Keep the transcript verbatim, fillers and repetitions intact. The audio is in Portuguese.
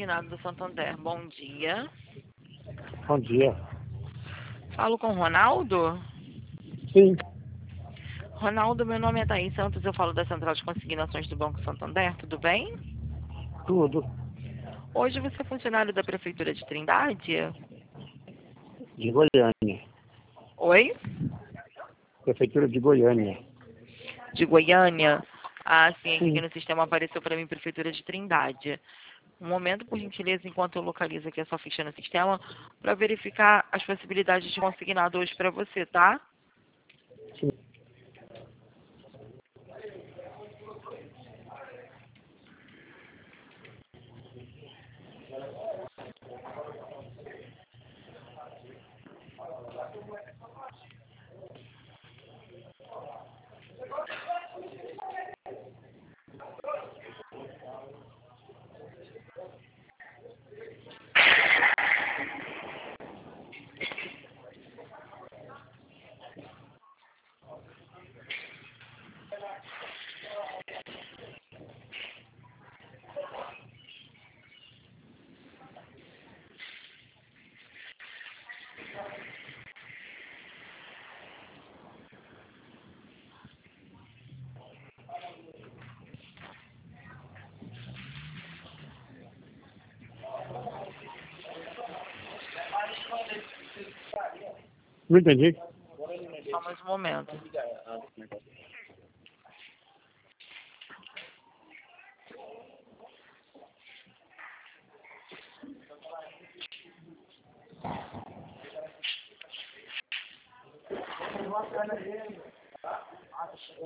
consignado do Santander. Bom dia. Bom dia. Falo com o Ronaldo? Sim, Ronaldo, meu nome é Thaís Santos, eu falo da Central de Consignações do Banco Santander, tudo bem? tudo. Hoje você é funcionário da Prefeitura de Trindade? De Goiânia. Oi? Prefeitura de Goiânia. De Goiânia? Ah, sim, aqui Sim. no sistema apareceu para mim Prefeitura de Trindade. Um momento, por gentileza, enquanto eu localizo aqui a sua ficha no sistema, para verificar as possibilidades de consignado hoje para você, tá? Sim. Não entendi. Só mais um momento.